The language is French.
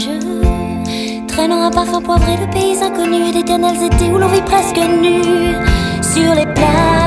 traînant un parfum poivré de pays inconnus, d'éternels étés où l'on vit presque nu sur les plages.